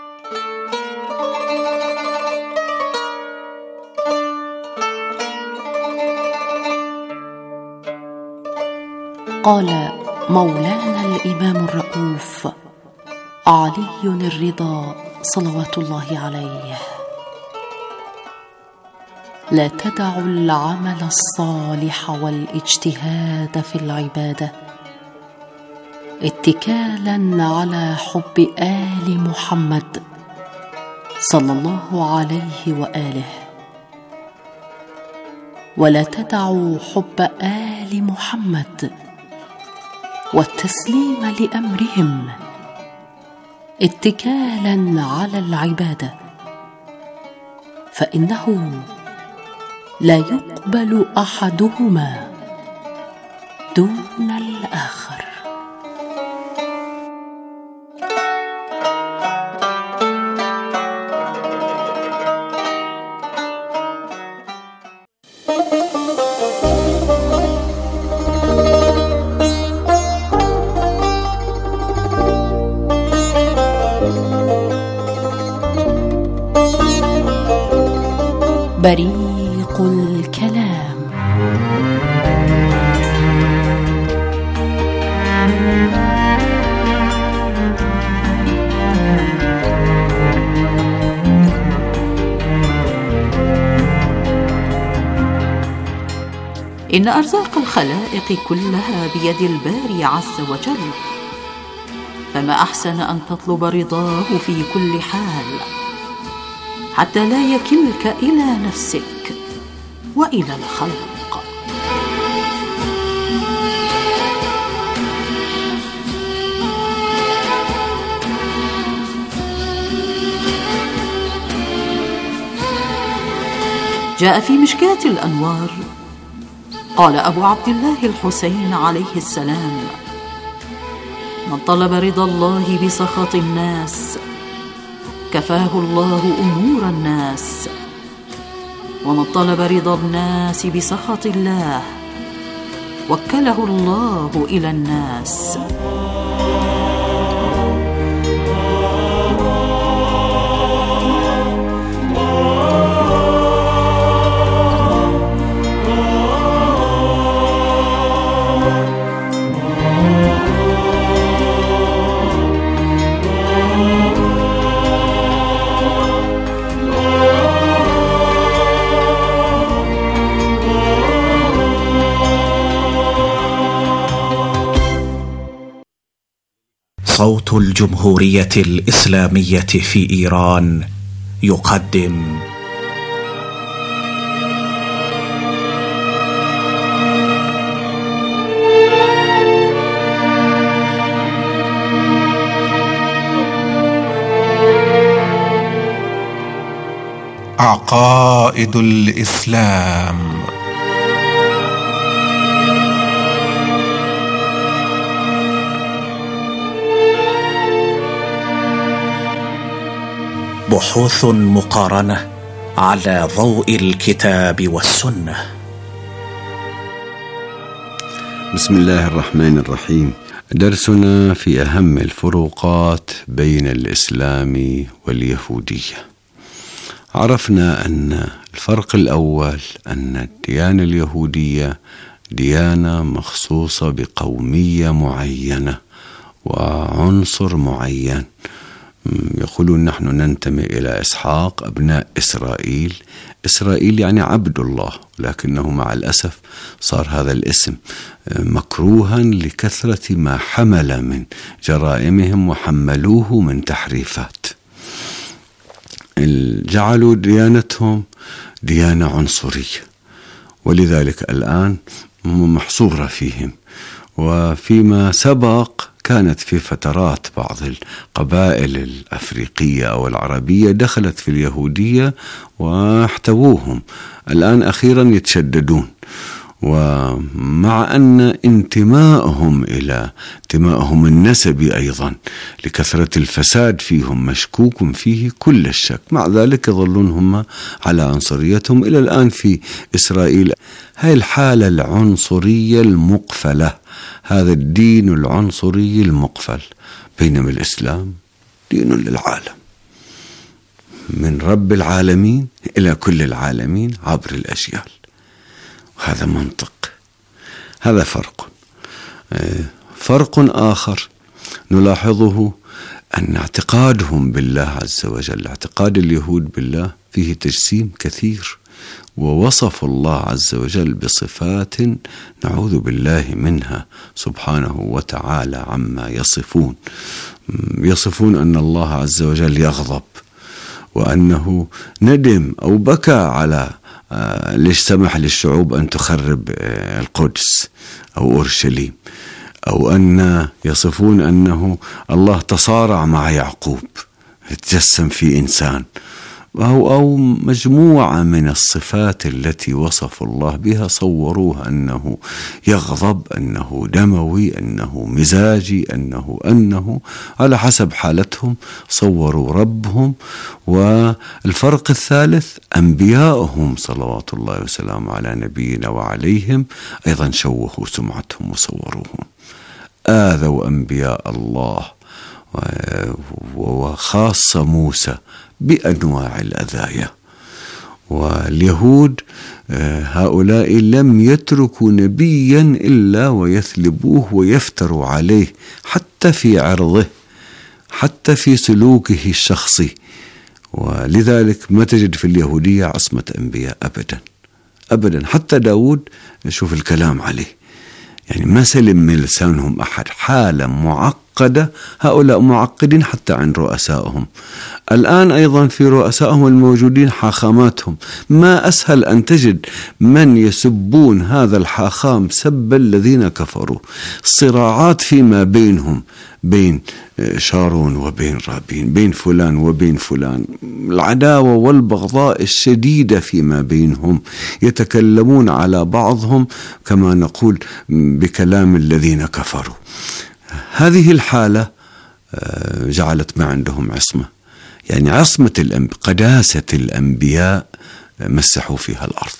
قال مولانا الإمام الرؤوف علي الرضا صلوات الله عليه: لا تدعوا العمل الصالح والاجتهاد في العبادة اتكالا على حب آل محمد صلى الله عليه وآله، ولا تدعوا حب آل محمد والتسليم لأمرهم اتكالا على العبادة، فإنه لا يقبل أحدهما دون الآخر. بريق الكلام. إن أرزاق الخلائق كلها بيد الباري عز وجل، فما أحسن أن تطلب رضاه في كل حال حتى لا يكلك إلى نفسك وإلى الخلق. جاء في مشكاة الأنوار قال أبو عبد الله الحسين عليه السلام: من طلب رضا الله بسخط الناس كفاه الله أمور الناس، ومن طلب رضا الناس بسخط الله وكله الله إلى الناس. الجمهورية الإسلامية في إيران يقدم عقائد الإسلام. بحوث مقارنة على ضوء الكتاب والسنة. بسم الله الرحمن الرحيم. درسنا في أهم الفروقات بين الإسلام واليهودية. عرفنا أن الفرق الأول أن الديانة اليهودية ديانة مخصوصة بقومية معينة وعنصر معين. يقولون نحن ننتمي إلى إسحاق أبناء إسرائيل. إسرائيل يعني عبد الله، لكنه مع الأسف صار هذا الاسم مكروها لكثرة ما حمل من جرائمهم وحملوه من تحريفات. جعلوا ديانتهم ديانة عنصرية، ولذلك الآن محصورة فيهم. وفيما سبق كانت في فترات بعض القبائل الأفريقية أو العربية دخلت في اليهودية واحتووهم. الآن أخيرا يتشددون، ومع أن انتمائهم إلى انتمائهم النسبي أيضا لكثرة الفساد فيهم مشكوك فيه كل الشك، مع ذلك يظلون هم على عنصريتهم إلى الآن في إسرائيل. هاي الحالة العنصرية المقفلة، هذا الدين العنصري المقفل، بينما الإسلام دين للعالم، من رب العالمين إلى كل العالمين عبر الأجيال. هذا منطق. هذا فرق. فرق آخر نلاحظه أن اعتقادهم بالله عز وجل، اعتقاد اليهود بالله فيه تجسيم كثير، ووصف الله عز وجل بصفات نعوذ بالله منها سبحانه وتعالى عما يصفون. يصفون أن الله عز وجل يغضب، وأنه ندم أو بكى على ليش سمح للشعوب أن تخرب القدس أو أورشليم، أو أن يصفون أنه الله تصارع مع يعقوب، تجسم في إنسان، أو, أو مجموعة من الصفات التي وصف الله بها صوروها أنه يغضب، أنه دموي، أنه مزاجي، أنه أنه على حسب حالتهم صوروا ربهم. والفرق الثالث أنبياءهم صلوات الله وسلامه على نبينا وعليهم أيضا شوهوا سمعتهم وصوروهم، آذوا أنبياء الله وخاصة موسى بأنواع الأذايا. واليهود هؤلاء لم يتركوا نبيا إلا ويثلبوه ويفتروا عليه، حتى في عرضه، حتى في سلوكه الشخصي. ولذلك ما تجد في اليهودية عصمة أنبياء أبدا أبدا. حتى داود شوف الكلام عليه، يعني ما سلم من لسانهم أحد. حالة معقدة، هؤلاء معقدين حتى عن رؤسائهم. الآن أيضا في رؤسائهم الموجودين حاخاماتهم، ما أسهل أن تجد من يسبون هذا الحاخام سب الذين كفروا. صراعات فيما بينهم، بين شارون وبين رابين، بين فلان وبين فلان، العداوة والبغضاء الشديدة فيما بينهم، يتكلمون على بعضهم كما نقول بكلام الذين كفروا. هذه الحالة جعلت ما عندهم عصمة، يعني عصمة الأنبياء، قداسة الأنبياء مسحوا فيها الأرض.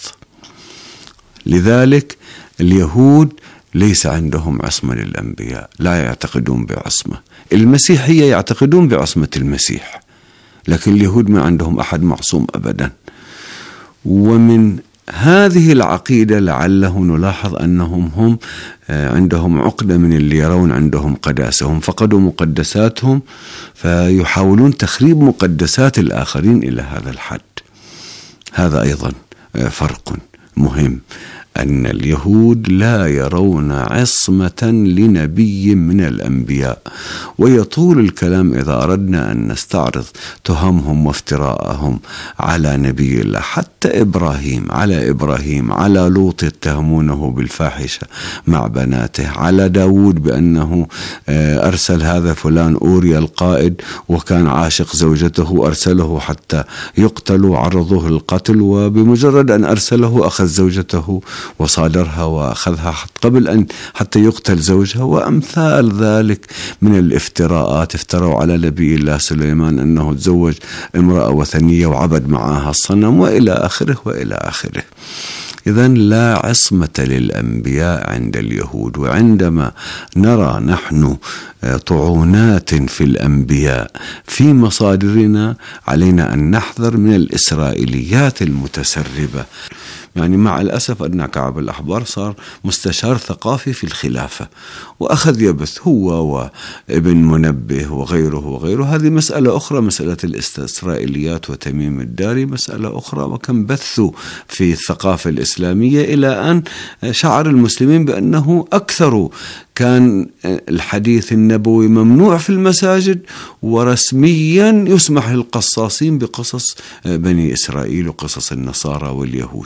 لذلك اليهود ليس عندهم عصمة للأنبياء، لا يعتقدون بعصمة. المسيحية يعتقدون بعصمة المسيح، لكن اليهود ما عندهم أحد معصوم أبدا. ومن هذه العقيدة لعله نلاحظ أنهم هم عندهم عقدة من اللي يرون عندهم قداسة، هم فقدوا مقدساتهم فيحاولون تخريب مقدسات الآخرين إلى هذا الحد. هذا أيضا فرق مهم. أن اليهود لا يرون عصمة لنبي من الأنبياء، ويطول الكلام إذا أردنا أن نستعرض تهمهم وافتراءهم على نبي الله. حتى إبراهيم، على إبراهيم على لوط يتهمونه بالفاحشة مع بناته، على داود بأنه أرسل هذا فلان أوريا القائد وكان عاشق زوجته أرسله حتى يقتل وعرضوه للقتل، وبمجرد أن أرسله أخذ زوجته وصادرها وأخذها قبل أن حتى يقتل زوجها، وأمثال ذلك من الافتراءات. افتروا على نبي الله سليمان أنه تزوج امرأة وثنية وعبد معها الصنم، وإلى آخره وإلى آخره. إذن لا عصمة للأنبياء عند اليهود. وعندما نرى نحن طعونات في الأنبياء في مصادرنا علينا أن نحذر من الإسرائيليات المتسربة. يعني مع الأسف أن كعب الأحبار صار مستشار ثقافي في الخلافة، وأخذ يبث هو وابن منبه وغيره وغيره. هذه مسألة أخرى، مسألة الإسرائيليات وتميم الداري مسألة أخرى، وكم بثوا في الثقافة الإسلامية إلى أن شعر المسلمين بأنه أكثر. كان الحديث النبوي ممنوع في المساجد، ورسميا يسمح للقصاصين بقصص بني إسرائيل وقصص النصارى واليهود.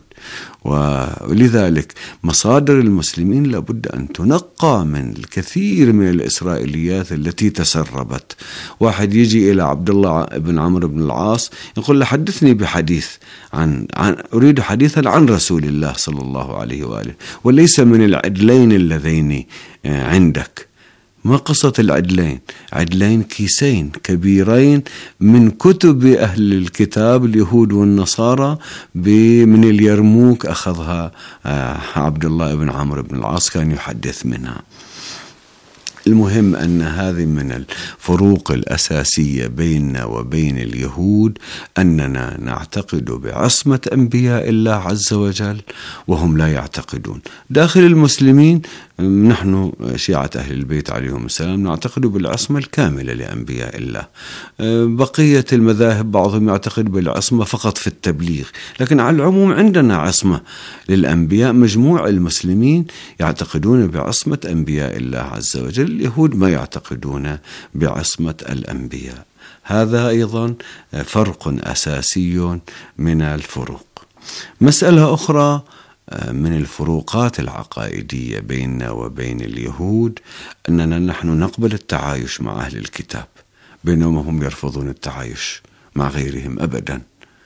ولذلك مصادر المسلمين لابد أن تنقى من الكثير من الإسرائيليات التي تسربت. واحد يجي إلى عبد الله بن عمرو بن العاص يقول له حدثني بحديث عن, عن أريد حديثا عن رسول الله صلى الله عليه وآله، وليس من العدلين اللذين عندك. ما قصة العدلين؟ عدلين كيسين كبيرين من كتب أهل الكتاب اليهود والنصارى من اليرموك، أخذها عبد الله بن عمرو بن العاص كان يحدث منها. المهم أن هذه من الفروق الأساسية بيننا وبين اليهود، أننا نعتقد بعصمة أنبياء الله عز وجل وهم لا يعتقدون. داخل المسلمين نحن شيعة أهل البيت عليهم السلام نعتقد بالعصمة الكاملة لأنبياء الله. بقية المذاهب بعضهم يعتقد بالعصمة فقط في التبليغ، لكن على العموم عندنا عصمة للأنبياء. مجموع المسلمين يعتقدون بعصمة أنبياء الله عز وجل، اليهود ما يعتقدون بعصمة الأنبياء. هذا أيضا فرق أساسي من الفروق. مسألة أخرى من الفروقات العقائدية بيننا وبين اليهود أننا نحن نقبل التعايش مع أهل الكتاب، بينما هم يرفضون التعايش مع غيرهم أبدا.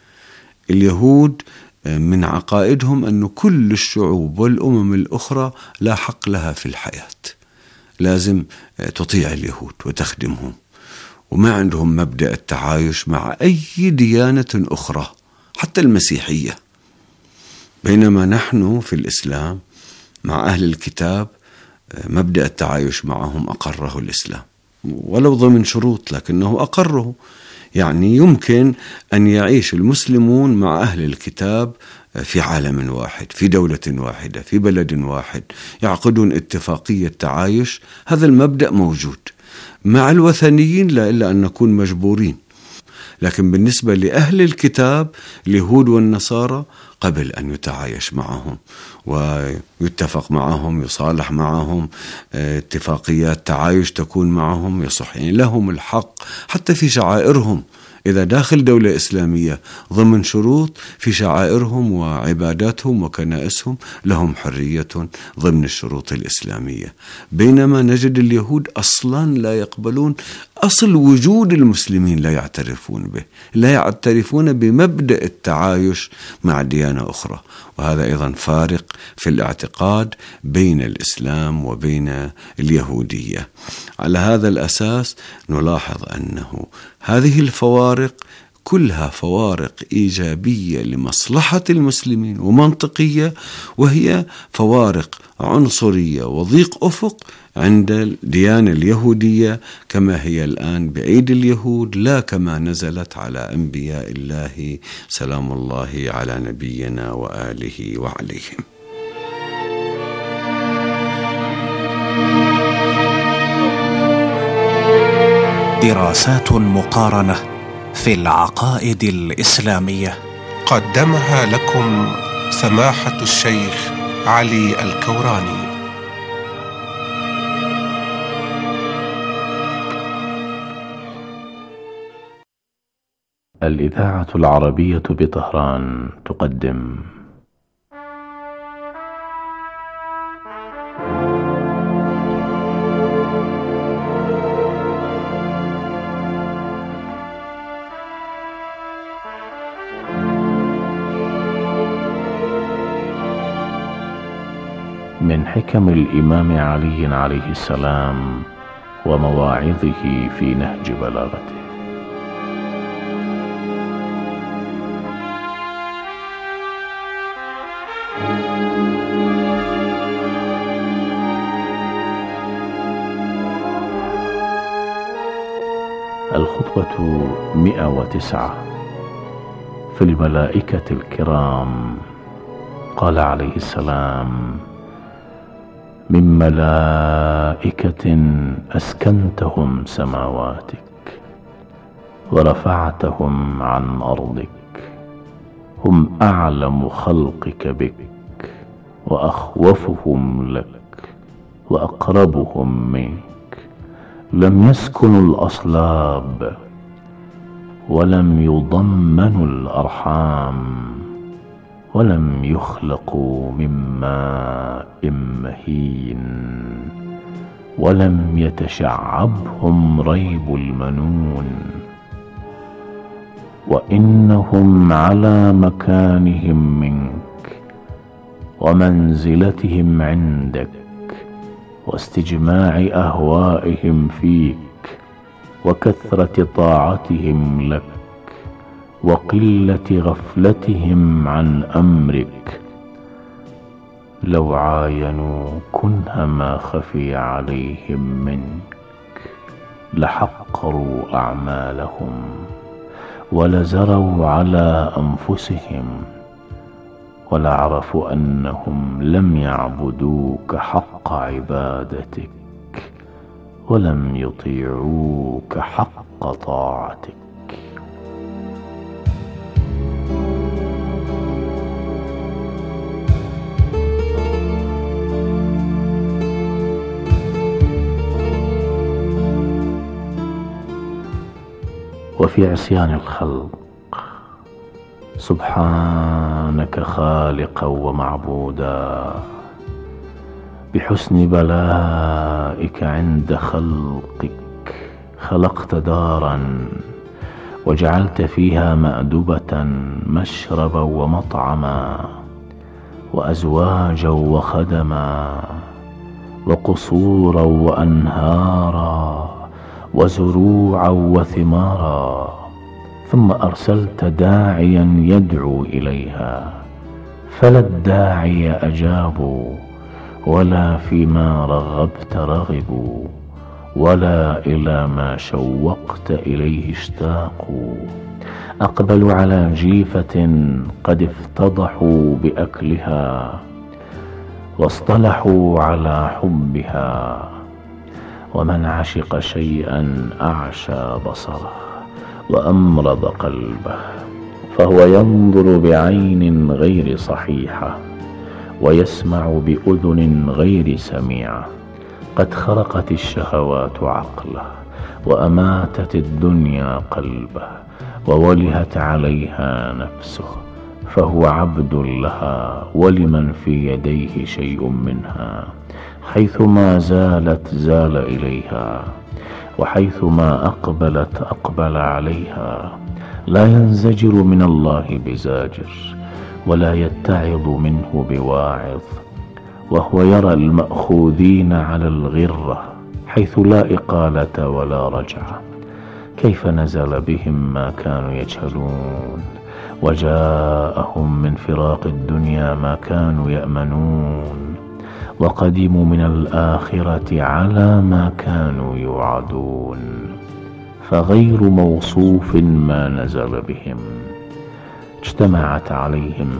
اليهود من عقائدهم أن كل الشعوب والأمم الأخرى لا حق لها في الحياة، لازم تطيع اليهود وتخدمهم، وما عندهم مبدأ التعايش مع أي ديانة أخرى حتى المسيحية. بينما نحن في الإسلام مع أهل الكتاب مبدأ التعايش معهم أقره الإسلام، ولو ضمن شروط لكنه أقره. يعني يمكن أن يعيش المسلمون مع أهل الكتاب في عالم واحد، في دولة واحدة، في بلد واحد، يعقدون اتفاقية تعايش. هذا المبدأ موجود. مع الوثنيين لا إلا أن نكون مجبورين، لكن بالنسبة لأهل الكتاب اليهود والنصارى قبل أن يتعايش معهم ويتفق معهم، يصالح معهم، اتفاقيات تعايش تكون معهم، يصح يعني لهم الحق حتى في شعائرهم. إذا داخل دولة إسلامية ضمن شروط في شعائرهم وعباداتهم وكنائسهم لهم حرية ضمن الشروط الإسلامية. بينما نجد اليهود أصلا لا يقبلون أصل وجود المسلمين، لا يعترفون به، لا يعترفون بمبدأ التعايش مع ديانة أخرى. وهذا أيضا فارق في الاعتقاد بين الإسلام وبين اليهودية. على هذا الأساس نلاحظ أنه هذه الفوارق كلها فوارق إيجابية لمصلحة المسلمين ومنطقية، وهي فوارق عنصرية وضيق أفق عند الديانة اليهودية كما هي الآن بعيد اليهود، لا كما نزلت على أنبياء الله سلام الله على نبينا وآله وعليهم. دراسات مقارنة في العقائد الإسلامية، قدمها لكم سماحة الشيخ علي الكوراني. الإذاعة العربية بطهران تقدم من حكم الإمام علي عليه السلام ومواعظه في نهج بلاغته. الخطبة مئة وتسعة في الملائكة الكرام. قال عليه السلام: من ملائكة أسكنتهم سماواتك ورفعتهم عن أرضك، هم أعلم خلقك بك وأخوفهم لك وأقربهم منك، لم يسكنوا الأصلاب ولم يضمنوا الأرحام ولم يخلقوا من ماء مهين ولم يتشعبهم ريب المنون، وإنهم على مكانهم منك ومنزلتهم عندك واستجماع أهوائهم فيك وكثرة طاعتهم لك وقلة غفلتهم عن أمرك، لو عاينوا كنه ما خفي عليهم منك لحقروا أعمالهم ولزروا على أنفسهم ولعرفوا أنهم لم يعبدوك حق عبادتك ولم يطيعوك حق طاعتك. وفي عصيان الخلق سبحانك خالقا ومعبودا، بحسن بلائك عند خلقك خلقت دارا وجعلت فيها مأدبة مشربا ومطعما وأزواجا وخدما وقصورا وأنهارا وزروعا وثمارا، ثم أرسلت داعيا يدعو إليها فلا الداعي أجابوا ولا فيما رغبت رغبوا ولا إلى ما شوقت إليه اشتاقوا، أقبلوا على جيفة قد افتضحوا بأكلها واصطلحوا على حبها، ومن عشق شيئا أعشى بصره وأمرض قلبه، فهو ينظر بعين غير صحيحة ويسمع بأذن غير سميعة، قد خرقت الشهوات عقله وأماتت الدنيا قلبه وولهت عليها نفسه، فهو عبد لها ولمن في يديه شيء منها، حيثما زالت زال إليها وحيثما أقبلت أقبل عليها، لا ينزجر من الله بزاجر ولا يتعظ منه بواعظ، وهو يرى المأخوذين على الغرة حيث لا إقالة ولا رجعة، كيف نزل بهم ما كانوا يجهلون وجاءهم من فراق الدنيا ما كانوا يأمنون، وقدموا من الآخرة على ما كانوا يوعدون، فغير موصوف ما نزل بهم، اجتمعت عليهم